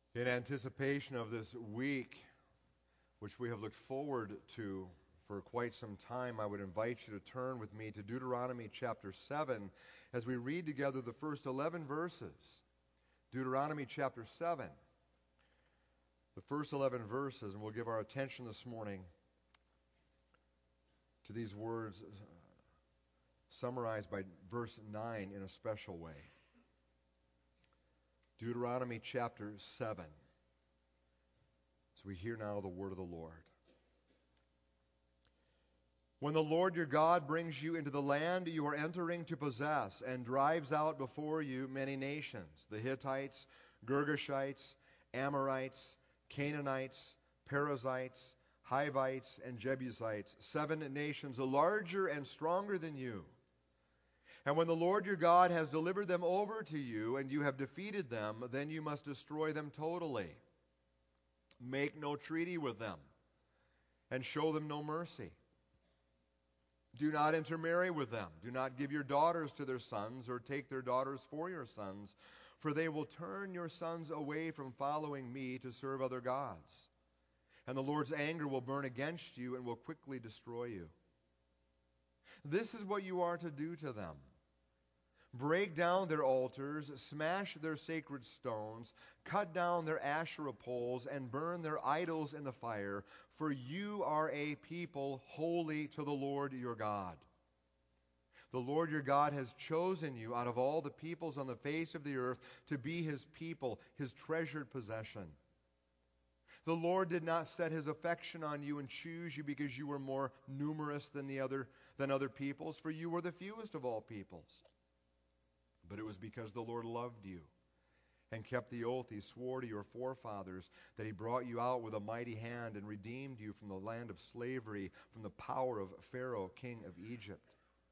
In anticipation of this week, which we have looked forward to for quite some time, I would invite you to turn with me to Deuteronomy chapter 7 as we read together the first 11 verses. Deuteronomy chapter 7, the first 11 verses, and we'll give our attention this morning to these words summarized by verse 9 in a special way. Deuteronomy chapter 7. So we hear now the word of the Lord. When the Lord your God brings you into the land you are entering to possess and drives out before you many nations, the Hittites, Girgashites, Amorites, Canaanites, Perizzites, Hivites, and Jebusites, 7 nations larger and stronger than you. And when the Lord your God has delivered them over to you and you have defeated them, then you must destroy them totally. Make no treaty with them and show them no mercy. Do not intermarry with them. Do not give your daughters to their sons or take their daughters for your sons, for they will turn your sons away from following me to serve other gods. And the Lord's anger will burn against you and will quickly destroy you. This is what you are to do to them. Break down their altars, smash their sacred stones, cut down their Asherah poles, and burn their idols in the fire, for you are a people holy to the Lord your God. The Lord your God has chosen you out of all the peoples on the face of the earth to be his people, his treasured possession. The Lord did not set his affection on you and choose you because you were more numerous than other peoples, for you were the fewest of all peoples. But it was because the Lord loved you and kept the oath he swore to your forefathers, that he brought you out with a mighty hand and redeemed you from the land of slavery, from the power of Pharaoh, king of Egypt.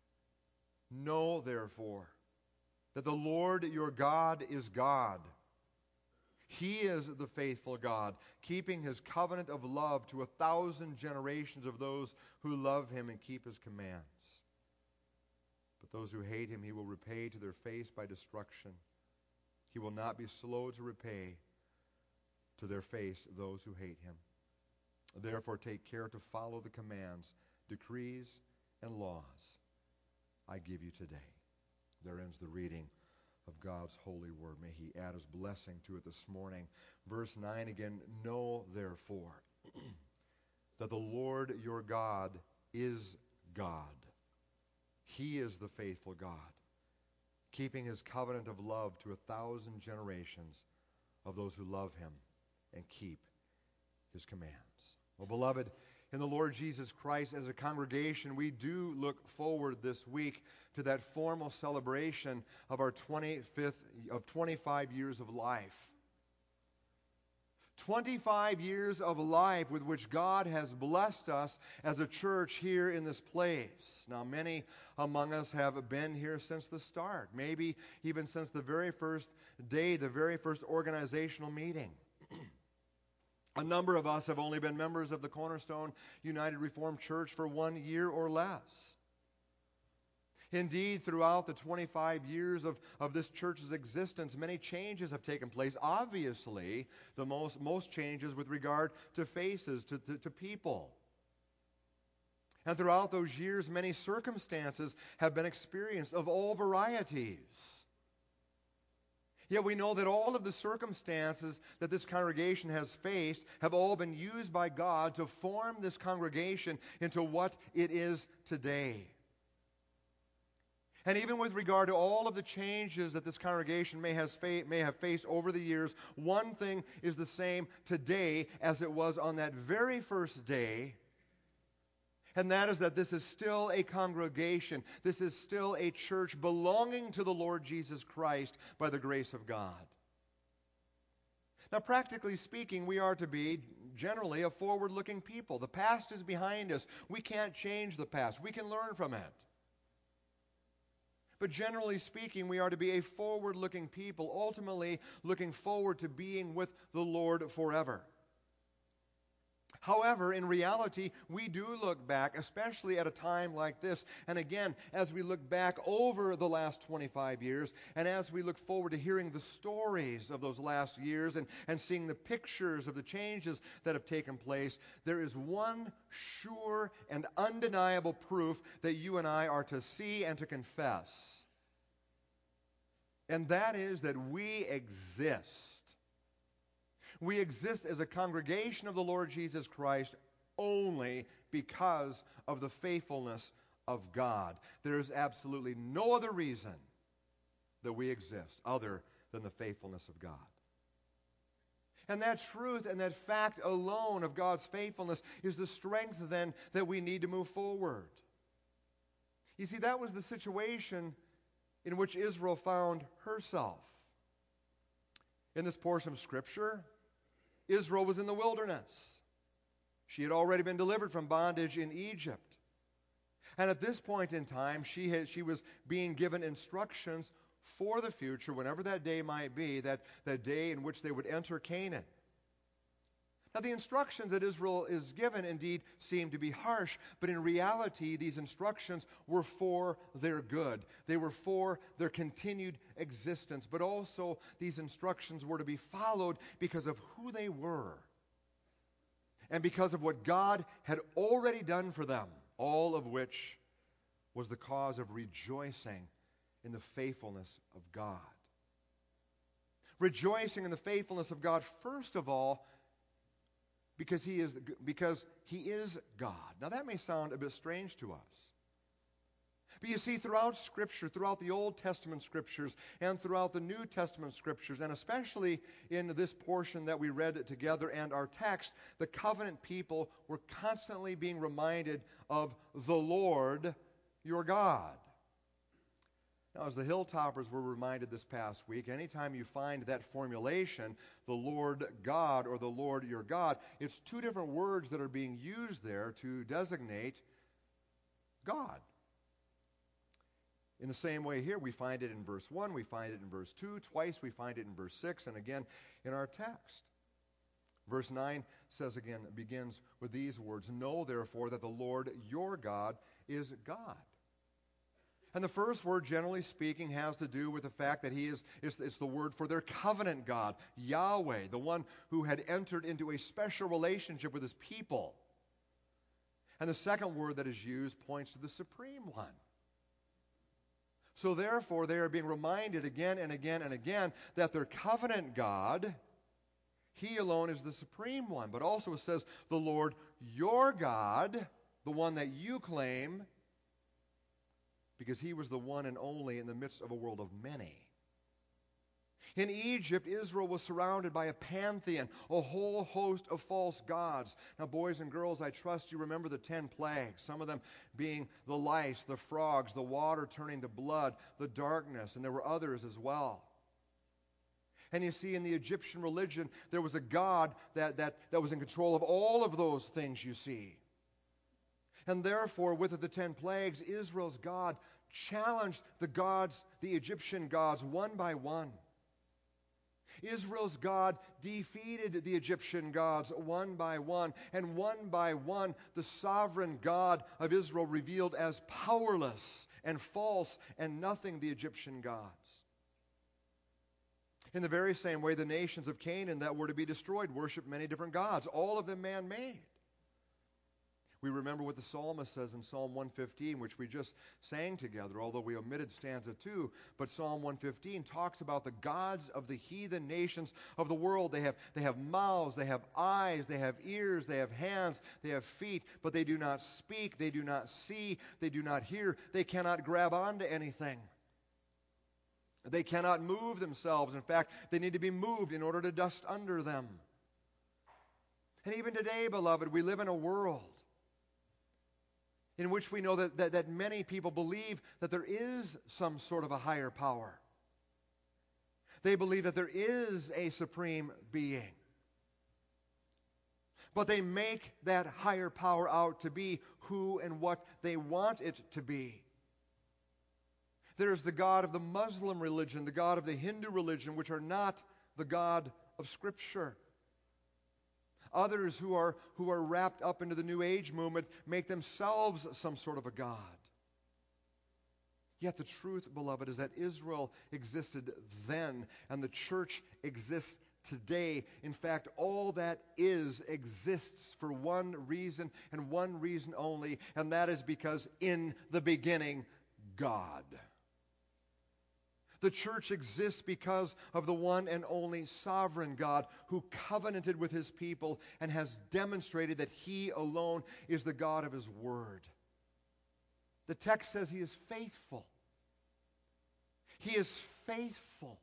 Know, therefore, that the Lord your God is God. He is the faithful God, keeping his covenant of love to 1,000 generations of those who love him and keep his commands. But those who hate him he will repay to their face by destruction. He will not be slow to repay to their face those who hate him. Therefore take care to follow the commands, decrees, and laws I give you today. There ends the reading of God's holy word. May he add his blessing to it this morning. Verse 9 again, know therefore that the Lord your God is God. He is the faithful God, keeping his covenant of love to 1,000 generations of those who love him and keep his commands. Well, beloved, in the Lord Jesus Christ, as a congregation, we do look forward this week to that formal celebration of our 25 years of life. 25 years of life with which God has blessed us as a church here in this place. Now, many among us have been here since the start, maybe even since the very first day, the very first organizational meeting. A number of us have only been members of the Cornerstone United Reformed Church for 1 year or less. Indeed, throughout the 25 years of this church's existence, many changes have taken place. Obviously, the most changes with regard to faces, to people. And throughout those years, many circumstances have been experienced of all varieties. Yet we know that all of the circumstances that this congregation has faced have all been used by God to form this congregation into what it is today. And even with regard to all of the changes that this congregation may have faced over the years, one thing is the same today as it was on that very first day, and that is that this is still a congregation. This is still a church belonging to the Lord Jesus Christ by the grace of God. Now, practically speaking, we are to be generally a forward-looking people. The past is behind us. We can't change the past. We can learn from it. But generally speaking, we are to be a forward-looking people, ultimately looking forward to being with the Lord forever. However, in reality, we do look back, especially at a time like this. And again, as we look back over the last 25 years, and as we look forward to hearing the stories of those last years and seeing the pictures of the changes that have taken place, there is one sure and undeniable proof that you and I are to see and to confess. And that is that we exist. We exist as a congregation of the Lord Jesus Christ only because of the faithfulness of God. There is absolutely no other reason that we exist other than the faithfulness of God. And that truth and that fact alone of God's faithfulness is the strength then that we need to move forward. You see, that was the situation in which Israel found herself. In this portion of Scripture, Israel was in the wilderness. She had already been delivered from bondage in Egypt. And at this point in time, she was being given instructions for the future, whenever that day might be, that day in which they would enter Canaan. Now, the instructions that Israel is given indeed seem to be harsh, but in reality, these instructions were for their good. They were for their continued existence, but also these instructions were to be followed because of who they were and because of what God had already done for them, all of which was the cause of rejoicing in the faithfulness of God. Rejoicing in the faithfulness of God, first of all, because He is God. Now that may sound a bit strange to us. But you see, throughout Scripture, throughout the Old Testament Scriptures, and throughout the New Testament Scriptures, and especially in this portion that we read together and our text, the covenant people were constantly being reminded of the Lord your God. Now, as the Hilltoppers were reminded this past week, anytime you find that formulation, the Lord God or the Lord your God, it's two different words that are being used there to designate God. In the same way here, we find it in verse 1, we find it in verse 2, twice we find it in verse 6, and again in our text. Verse 9 says again, begins with these words, "Know therefore that the Lord your God is God." And the first word, generally speaking, has to do with the fact that it's the word for their covenant God, Yahweh, the one who had entered into a special relationship with his people. And the second word that is used points to the Supreme One. So therefore, they are being reminded again and again and again that their covenant God, He alone is the Supreme One. But also it says, the Lord your God, the one that you claim, because He was the one and only in the midst of a world of many. In Egypt, Israel was surrounded by a pantheon, a whole host of false gods. Now, boys and girls, I trust you remember the 10 plagues, some of them being the lice, the frogs, the water turning to blood, the darkness, and there were others as well. And you see, in the Egyptian religion, there was a god that was in control of all of those things you see. And therefore, with the 10 plagues, Israel's God challenged the Egyptian gods, one by one. Israel's God defeated the Egyptian gods one by one, and one by one, the sovereign God of Israel revealed as powerless and false and nothing the Egyptian gods. In the very same way, the nations of Canaan that were to be destroyed worshiped many different gods, all of them man-made. We remember what the psalmist says in Psalm 115, which we just sang together, although we omitted stanza 2. But Psalm 115 talks about the gods of the heathen nations of the world. They have mouths, they have eyes, they have ears, they have hands, they have feet, but they do not speak, they do not see, they do not hear, they cannot grab onto anything. They cannot move themselves. In fact, they need to be moved in order to dust under them. And even today, beloved, we live in a world in which we know that many people believe that there is some sort of a higher power. They believe that there is a supreme being. But they make that higher power out to be who and what they want it to be. There's the God of the Muslim religion, the God of the Hindu religion, which are not the God of Scripture. Others who are wrapped up into the New Age movement make themselves some sort of a God. Yet the truth, beloved, is that Israel existed then, and the church exists today. In fact, all that exists for one reason and one reason only, and that is because in the beginning, God. The church exists because of the one and only sovereign God who covenanted with his people and has demonstrated that he alone is the God of his word. The text says he is faithful. He is faithful.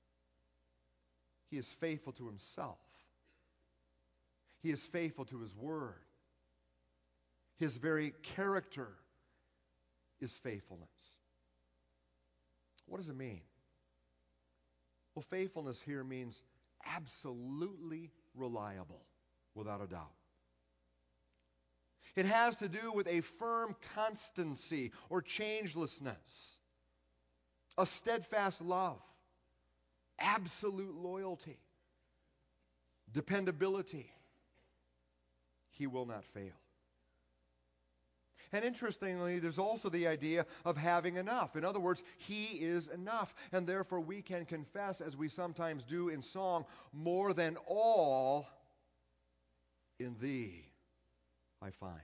He is faithful to himself. He is faithful to his word. His very character is faithfulness. What does it mean? Well, faithfulness here means absolutely reliable, without a doubt. It has to do with a firm constancy or changelessness, a steadfast love, absolute loyalty, dependability. He will not fail. And interestingly, there's also the idea of having enough. In other words, he is enough. And therefore we can confess, as we sometimes do in song, more than all in thee I find.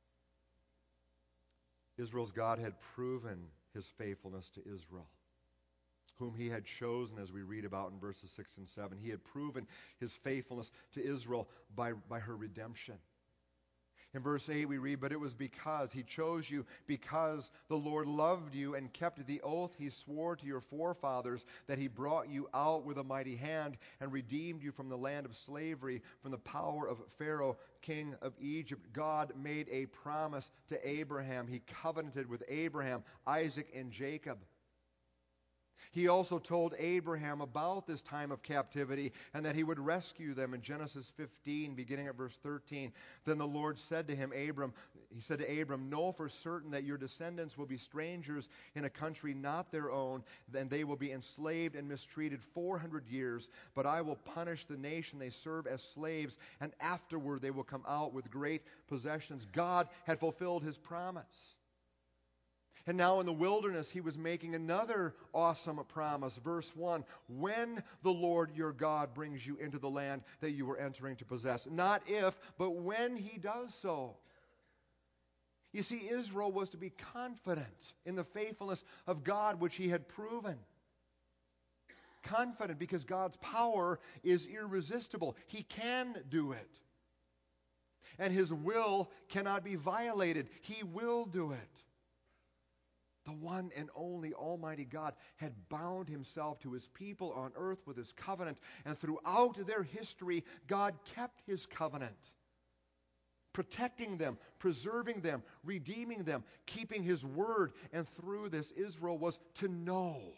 Israel's God had proven his faithfulness to Israel, whom he had chosen, as we read about in verses 6 and 7. He had proven his faithfulness to Israel by her redemption. In verse 8 we read, "But it was because he chose you, because the Lord loved you and kept the oath he swore to your forefathers, that he brought you out with a mighty hand and redeemed you from the land of slavery, from the power of Pharaoh, king of Egypt." God made a promise to Abraham. He covenanted with Abraham, Isaac, and Jacob. He also told Abraham about this time of captivity and that he would rescue them in Genesis 15, beginning at verse 13. Then the Lord said to him, Abram, "Know for certain that your descendants will be strangers in a country not their own, and they will be enslaved and mistreated 400 years. But I will punish the nation they serve as slaves, and afterward they will come out with great possessions." God had fulfilled his promise. And now in the wilderness, he was making another awesome promise. Verse 1, "When the Lord your God brings you into the land that you are entering to possess." Not if, but when he does so. You see, Israel was to be confident in the faithfulness of God, which he had proven. Confident because God's power is irresistible. He can do it. And his will cannot be violated. He will do it. The one and only Almighty God had bound himself to his people on earth with his covenant, and throughout their history, God kept his covenant, protecting them, preserving them, redeeming them, keeping his word. And through this, Israel was to know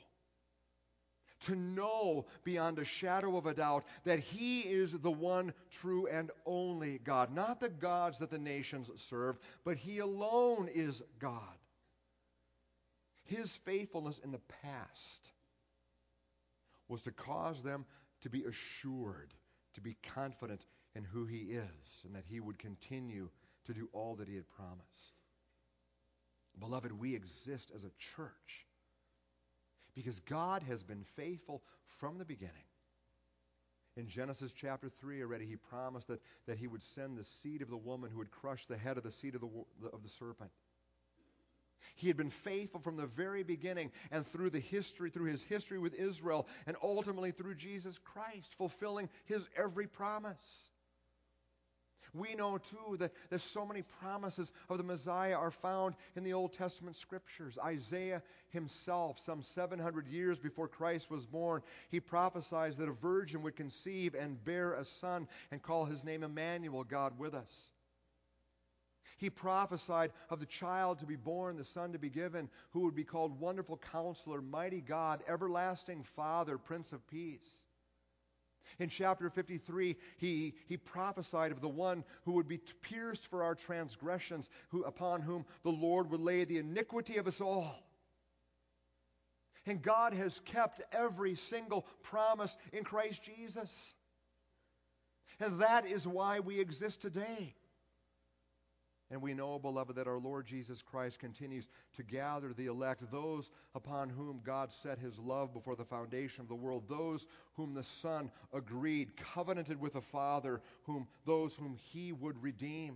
beyond a shadow of a doubt that he is the one true and only God. Not the gods that the nations serve, but he alone is God. His faithfulness in the past was to cause them to be assured, to be confident in who he is, and that he would continue to do all that he had promised. Beloved, we exist as a church because God has been faithful from the beginning. In Genesis chapter 3 already, he promised that he would send the seed of the woman who would crush the head of the seed of the serpent. He had been faithful from the very beginning, and through his history with Israel, and ultimately through Jesus Christ, fulfilling his every promise. We know too that so many promises of the Messiah are found in the Old Testament scriptures. Isaiah himself, some 700 years before Christ was born, he prophesies that a virgin would conceive and bear a son and call his name Emmanuel, God with us. He prophesied of the child to be born, the son to be given, who would be called Wonderful Counselor, Mighty God, Everlasting Father, Prince of Peace. In chapter 53, he prophesied of the one who would be pierced for our transgressions, upon whom the Lord would lay the iniquity of us all. And God has kept every single promise in Christ Jesus. And that is why we exist today. And we know, beloved, that our Lord Jesus Christ continues to gather the elect, those upon whom God set his love before the foundation of the world, those whom the Son agreed, covenanted with the Father, those whom he would redeem,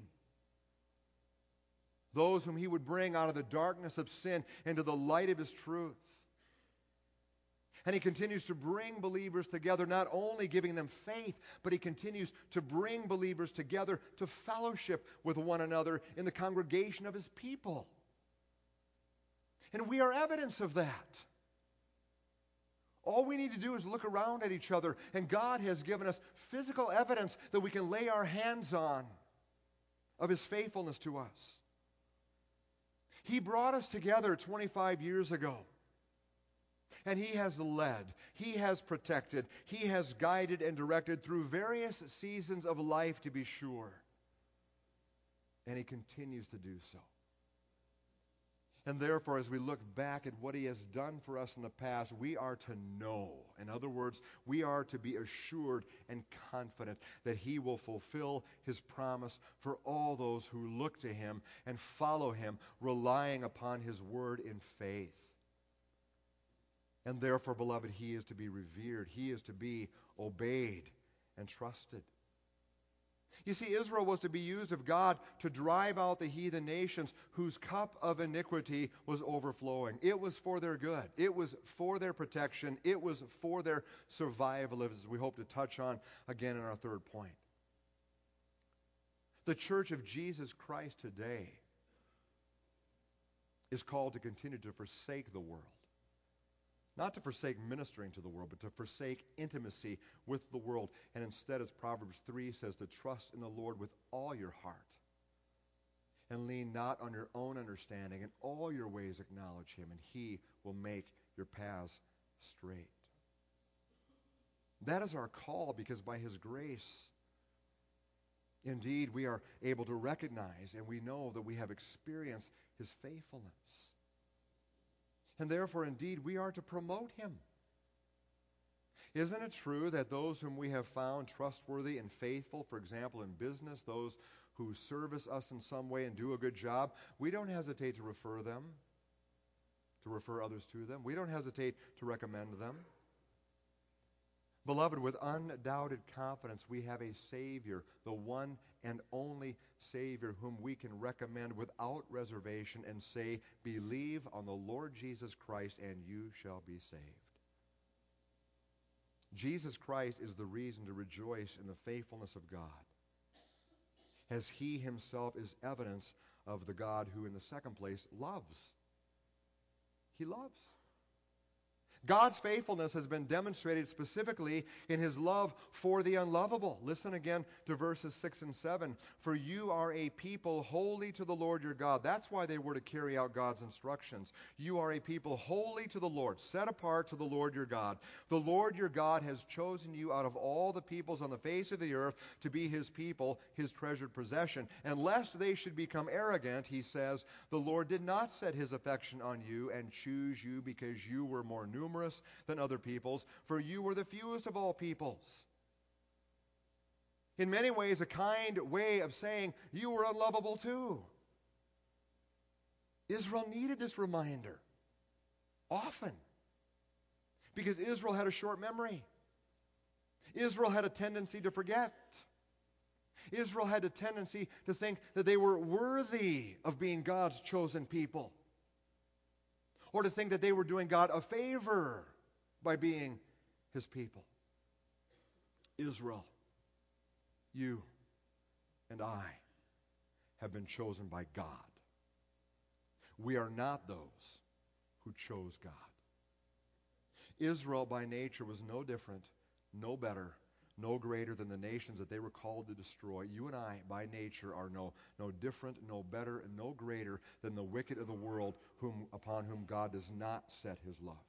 those whom he would bring out of the darkness of sin into the light of his truth. And he continues to bring believers together, not only giving them faith, but he continues to bring believers together to fellowship with one another in the congregation of his people. And we are evidence of that. All we need to do is look around at each other, and God has given us physical evidence that we can lay our hands on of his faithfulness to us. He brought us together 25 years ago. And he has led, he has protected, he has guided and directed through various seasons of life, to be sure. And he continues to do so. And therefore, as we look back at what he has done for us in the past, we are to know. In other words, we are to be assured and confident that he will fulfill his promise for all those who look to him and follow him, relying upon his word in faith. And therefore, beloved, he is to be revered. He is to be obeyed and trusted. You see, Israel was to be used of God to drive out the heathen nations whose cup of iniquity was overflowing. It was for their good. It was for their protection. It was for their survival, as we hope to touch on again in our third point. The church of Jesus Christ today is called to continue to forsake the world. Not to forsake ministering to the world, but to forsake intimacy with the world. And instead, as Proverbs 3 says, to trust in the Lord with all your heart. And lean not on your own understanding. In all your ways acknowledge him, and he will make your paths straight. That is our call, because by his grace, indeed, we are able to recognize and we know that we have experienced his faithfulness. And therefore, indeed, we are to promote him. Isn't it true that those whom we have found trustworthy and faithful, for example, in business, those who service us in some way and do a good job, we don't hesitate to refer them, to refer others to them. We don't hesitate to recommend them. Beloved, with undoubted confidence, we have a Savior, the one and only Savior, whom we can recommend without reservation and say, believe on the Lord Jesus Christ and you shall be saved. Jesus Christ is the reason to rejoice in the faithfulness of God, as he himself is evidence of the God who, in the second place, loves. He loves. God's faithfulness has been demonstrated specifically in his love for the unlovable. Listen again to verses 6 and 7. For you are a people holy to the Lord your God. That's why they were to carry out God's instructions. You are a people holy to the Lord, set apart to the Lord your God. The Lord your God has chosen you out of all the peoples on the face of the earth to be his people, his treasured possession. And lest they should become arrogant, he says, the Lord did not set his affection on you and choose you because you were more numerous than other peoples, for you were the fewest of all peoples. In many ways, a kind way of saying you were unlovable too. Israel needed this reminder often, because Israel had a short memory. Israel had a tendency to forget. Israel had a tendency to think that they were worthy of being God's chosen people, or to think that they were doing God a favor by being his people. Israel, you and I have been chosen by God. We are not those who chose God. Israel by nature was no different, no better, no greater than the nations that they were called to destroy. You and I, by nature, are no different, no better, and no greater than the wicked of the world upon whom God does not set his love.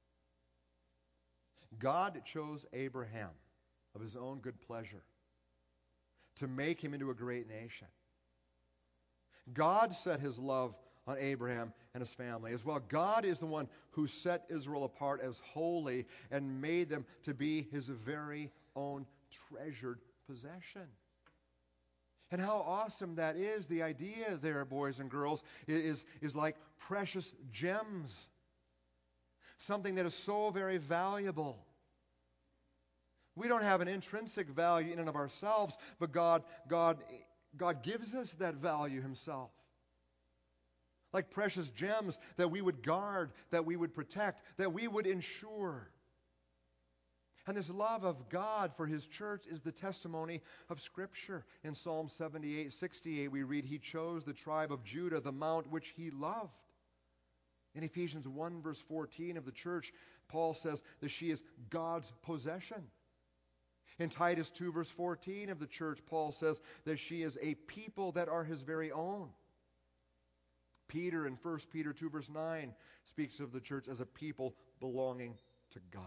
God chose Abraham of his own good pleasure to make him into a great nation. God set his love on Abraham and his family as well. God is the one who set Israel apart as holy and made them to be his very own treasured possession. And how awesome that is. The idea there, boys and girls, is like precious gems. Something that is so very valuable. We don't have an intrinsic value in and of ourselves, but God gives us that value Himself. Like precious gems that we would guard, that we would protect, that we would ensure. And this love of God for His church is the testimony of Scripture. In Psalm 78:68, we read, He chose the tribe of Judah, the mount which He loved. In Ephesians 1, verse 14 of the church, Paul says that she is God's possession. In Titus 2, verse 14 of the church, Paul says that she is a people that are His very own. Peter in 1 Peter 2, verse 9 speaks of the church as a people belonging to God.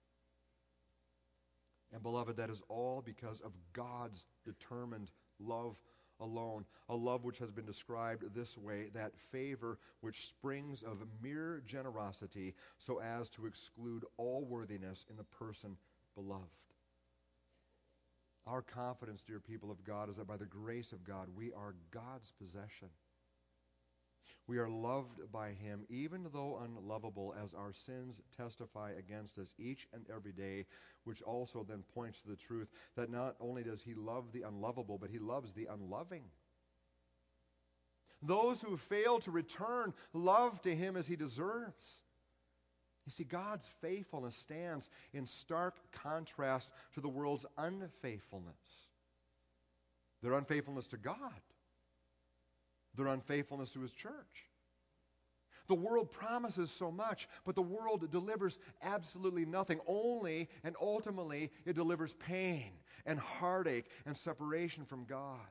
And beloved, that is all because of God's determined love alone. A love which has been described this way, that favor which springs of mere generosity so as to exclude all worthiness in the person beloved. Our confidence, dear people of God, is that by the grace of God, we are God's possession. We are loved by Him, even though unlovable, as our sins testify against us each and every day, which also then points to the truth that not only does He love the unlovable, but He loves the unloving. Those who fail to return love to Him as He deserves. You see, God's faithfulness stands in stark contrast to the world's unfaithfulness. Their unfaithfulness to God. Their unfaithfulness to His church. The world promises so much, but the world delivers absolutely nothing. Only and ultimately it delivers pain and heartache and separation from God.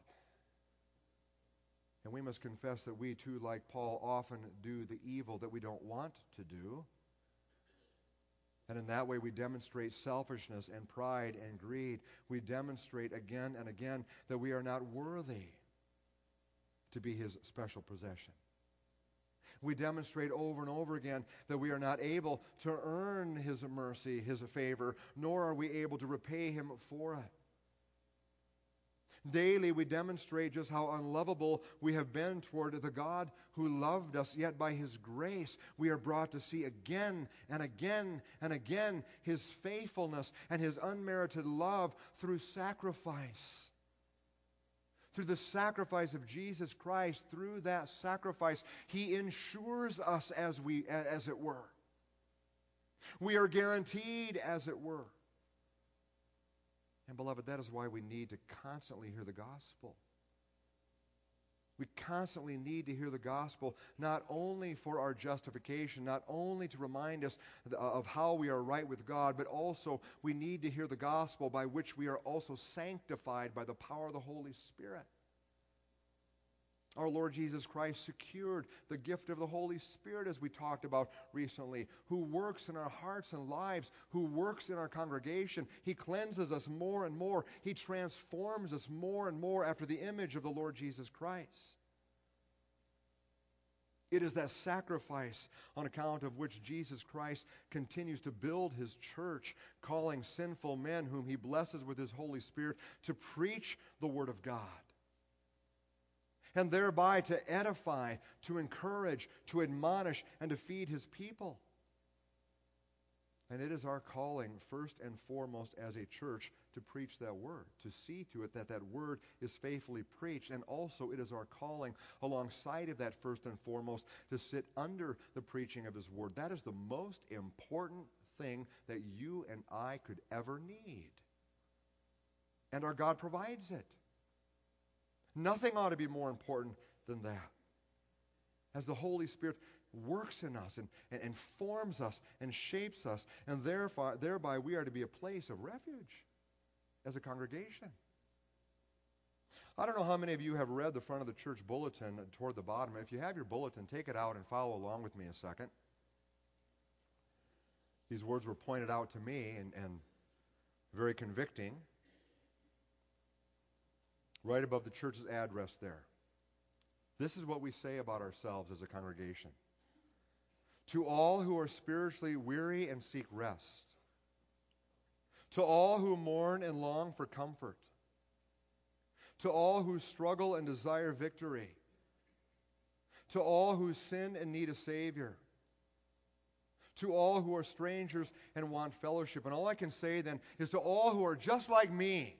And we must confess that we too, like Paul, often do the evil that we don't want to do. And in that way we demonstrate selfishness and pride and greed. We demonstrate again and again that we are not worthy to be His special possession. We demonstrate over and over again that we are not able to earn His mercy, His favor, nor are we able to repay Him for it. Daily we demonstrate just how unlovable we have been toward the God who loved us, yet by His grace we are brought to see again and again and again His faithfulness and His unmerited love through sacrifice. Through the sacrifice of Jesus Christ, through that sacrifice, He ensures us as it were. We are guaranteed as it were. And beloved, that is why we need to constantly hear the gospel. We constantly need to hear the gospel, not only for our justification, not only to remind us of how we are right with God, but also we need to hear the gospel by which we are also sanctified by the power of the Holy Spirit. Our Lord Jesus Christ secured the gift of the Holy Spirit, as we talked about recently, who works in our hearts and lives, who works in our congregation. He cleanses us more and more. He transforms us more and more after the image of the Lord Jesus Christ. It is that sacrifice on account of which Jesus Christ continues to build His church, calling sinful men whom He blesses with His Holy Spirit to preach the Word of God. And thereby to edify, to encourage, to admonish, and to feed His people. And it is our calling, first and foremost as a church, to preach that Word, to see to it that that Word is faithfully preached. And also it is our calling, alongside of that first and foremost, to sit under the preaching of His Word. That is the most important thing that you and I could ever need. And our God provides it. Nothing ought to be more important than that. As the Holy Spirit works in us and forms us and shapes us, and thereby we are to be a place of refuge as a congregation. I don't know how many of you have read the front of the church bulletin toward the bottom. If you have your bulletin, take it out and follow along with me a second. These words were pointed out to me and very convicting. Right above the church's address there. This is what we say about ourselves as a congregation. To all who are spiritually weary and seek rest. To all who mourn and long for comfort. to all who struggle and desire victory, to all who sin and need a Savior, to all who are strangers and want fellowship. And all I can say then is to all who are just like me,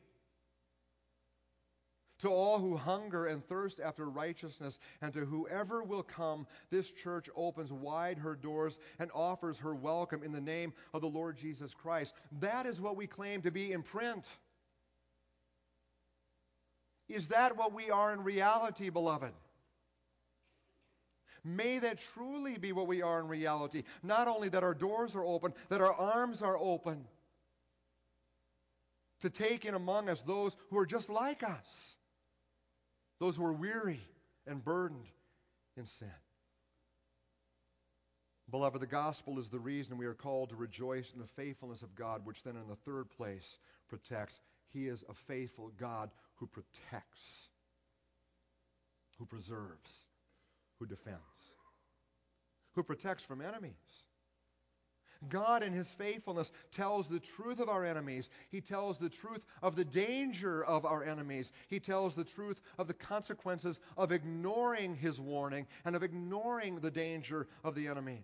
to all who hunger and thirst after righteousness, and to whoever will come, this church opens wide her doors and offers her welcome in the name of the Lord Jesus Christ. That is what we claim to be in print. Is that what we are in reality, beloved? May that truly be what we are in reality. Not only that our doors are open, that our arms are open to take in among us those who are just like us, those who are weary and burdened in sin. Beloved, the gospel is the reason we are called to rejoice in the faithfulness of God, which then in the third place protects. He is a faithful God who protects, who preserves, who defends, who protects from enemies. God in His faithfulness tells the truth of our enemies. He tells the truth of the danger of our enemies. He tells the truth of the consequences of ignoring His warning and of ignoring the danger of the enemies.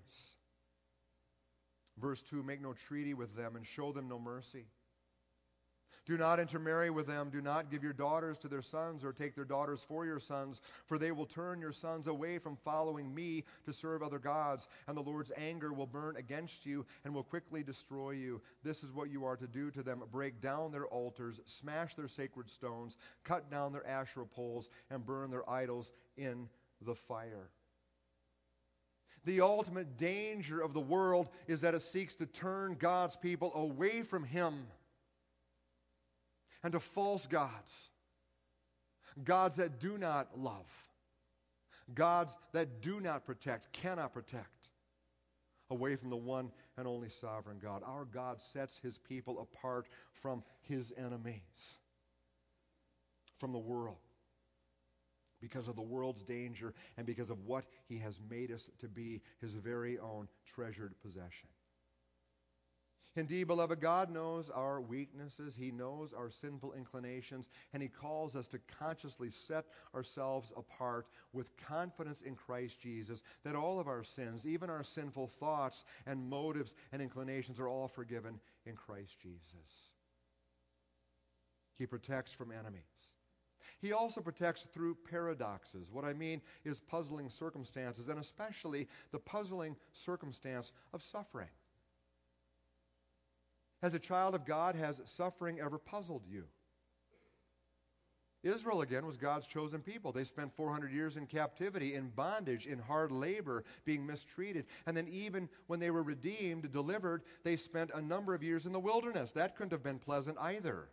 Verse 2, make no treaty with them and show them no mercy. Do not intermarry with them. Do not give your daughters to their sons or take their daughters for your sons, for they will turn your sons away from following me to serve other gods, and the Lord's anger will burn against you and will quickly destroy you. This is what you are to do to them. Break down their altars, smash their sacred stones, cut down their Asherah poles, and burn their idols in the fire. The ultimate danger of the world is that it seeks to turn God's people away from Him and to false gods, gods that do not love, gods that do not protect, cannot protect, away from the one and only sovereign God. Our God sets His people apart from His enemies, from the world, because of the world's danger and because of what He has made us to be, His very own treasured possession. Indeed, beloved, God knows our weaknesses. He knows our sinful inclinations, and He calls us to consciously set ourselves apart with confidence in Christ Jesus, that all of our sins, even our sinful thoughts and motives and inclinations, are all forgiven in Christ Jesus. He protects from enemies. He also protects through paradoxes. What I mean is puzzling circumstances, and especially the puzzling circumstance of suffering. As a child of God, has suffering ever puzzled you? Israel, again, was God's chosen people. They spent 400 years in captivity, in bondage, in hard labor, being mistreated. And then even when they were redeemed, delivered, they spent a number of years in the wilderness. That couldn't have been pleasant either.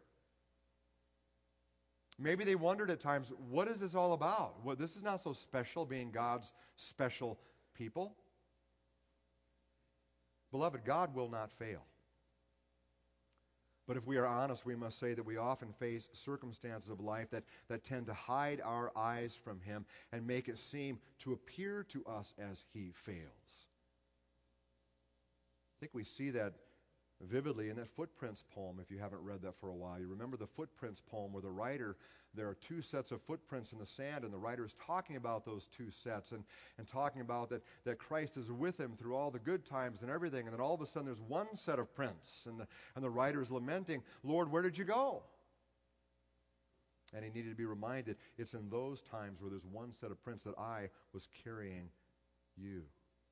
Maybe they wondered at times, what is this all about? Well, this is not so special, being God's special people. Beloved, God will not fail. But if we are honest, we must say that we often face circumstances of life that tend to hide our eyes from Him and make it seem to appear to us as He fails. I think we see that vividly in that Footprints poem, if you haven't read that for a while. You remember the Footprints poem where the writer, there are two sets of footprints in the sand, and the writer is talking about those two sets and talking about that Christ is with him through all the good times and everything, and then all of a sudden there's one set of prints, and the writer is lamenting, Lord, where did you go? And he needed to be reminded, it's in those times where there's one set of prints that I was carrying you.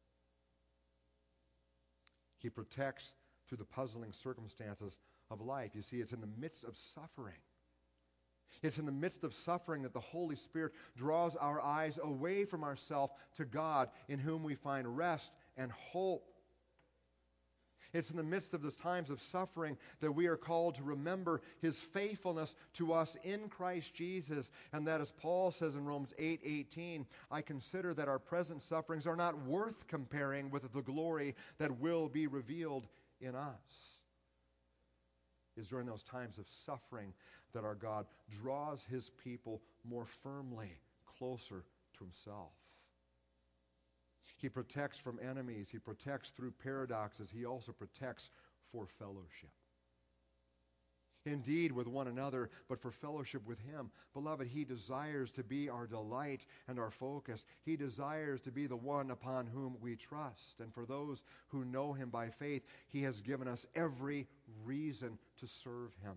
He protects through the puzzling circumstances of life. You see, it's in the midst of suffering. It's in the midst of suffering that the Holy Spirit draws our eyes away from ourselves to God, in whom we find rest and hope. It's in the midst of those times of suffering that we are called to remember His faithfulness to us in Christ Jesus. And that, as Paul says in Romans 8:18, I consider that our present sufferings are not worth comparing with the glory that will be revealed in us. It's during those times of suffering that our God draws His people more firmly closer to Himself. He protects from enemies. He protects through paradoxes. He also protects for fellowship. indeed with one another, but for fellowship with Him. Beloved, He desires to be our delight and our focus. He desires to be the one upon whom we trust. And for those who know Him by faith, He has given us every reason to serve Him.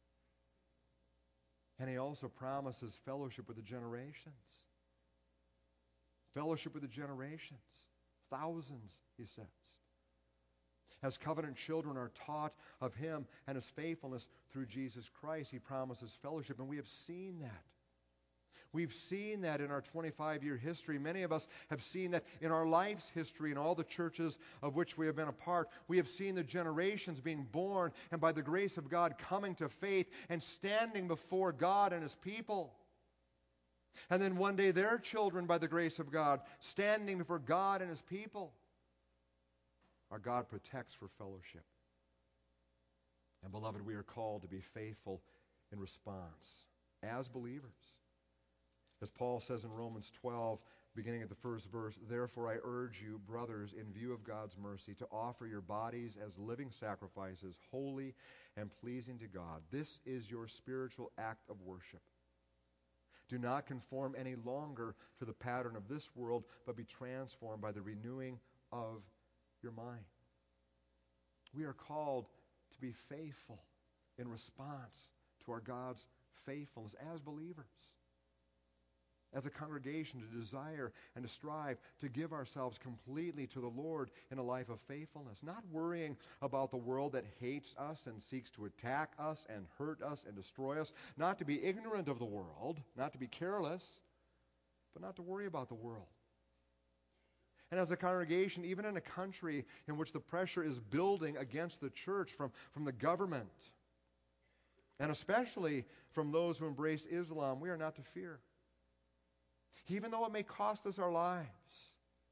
And He also promises fellowship with the generations. Fellowship with the generations. Thousands, He says. As covenant children are taught of Him and His faithfulness through Jesus Christ, He promises fellowship, and we have seen that. We've seen that in our 25-year history. Many of us have seen that in our life's history in all the churches of which we have been a part. We have seen the generations being born and by the grace of God coming to faith and standing before God and His people. And then one day their children, by the grace of God, standing before God and His people. Our God protects for fellowship. And beloved, we are called to be faithful in response as believers. As Paul says in Romans 12, beginning at the first verse, "Therefore I urge you, brothers, in view of God's mercy, to offer your bodies as living sacrifices, holy and pleasing to God. This is your spiritual act of worship. Do not conform any longer to the pattern of this world, but be transformed by the renewing of your mind." We are called to be faithful in response to our God's faithfulness as believers. As a congregation, to desire and to strive to give ourselves completely to the Lord in a life of faithfulness, not worrying about the world that hates us and seeks to attack us and hurt us and destroy us, not to be ignorant of the world, not to be careless, but not to worry about the world. And as a congregation, even in a country in which the pressure is building against the church from the government, and especially from those who embrace Islam, we are not to fear. Even though it may cost us our lives,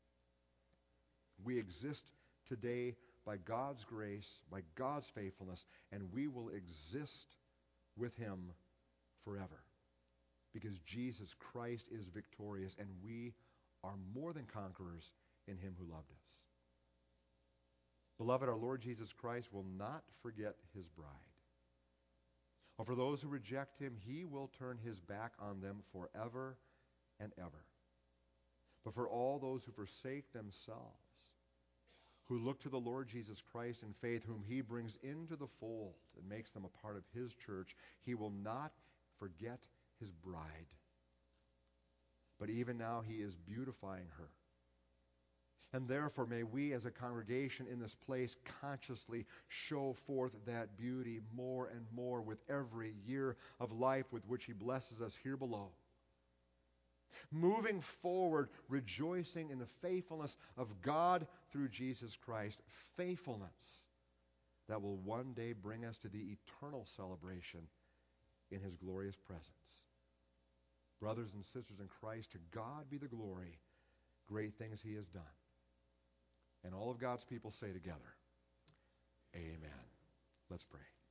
we exist today by God's grace, by God's faithfulness, and we will exist with Him forever. Because Jesus Christ is victorious, and we are more than conquerors in Him who loved us. Beloved, our Lord Jesus Christ will not forget His bride. Or for those who reject Him, He will turn His back on them forever and ever. But for all those who forsake themselves, who look to the Lord Jesus Christ in faith, whom He brings into the fold and makes them a part of His church, He will not forget His bride. But even now He is beautifying her. And therefore may we as a congregation in this place consciously show forth that beauty more and more with every year of life with which He blesses us here below. Moving forward, rejoicing in the faithfulness of God through Jesus Christ, faithfulness that will one day bring us to the eternal celebration in His glorious presence. Brothers and sisters in Christ, to God be the glory, great things He has done. And all of God's people say together, Amen. Let's pray.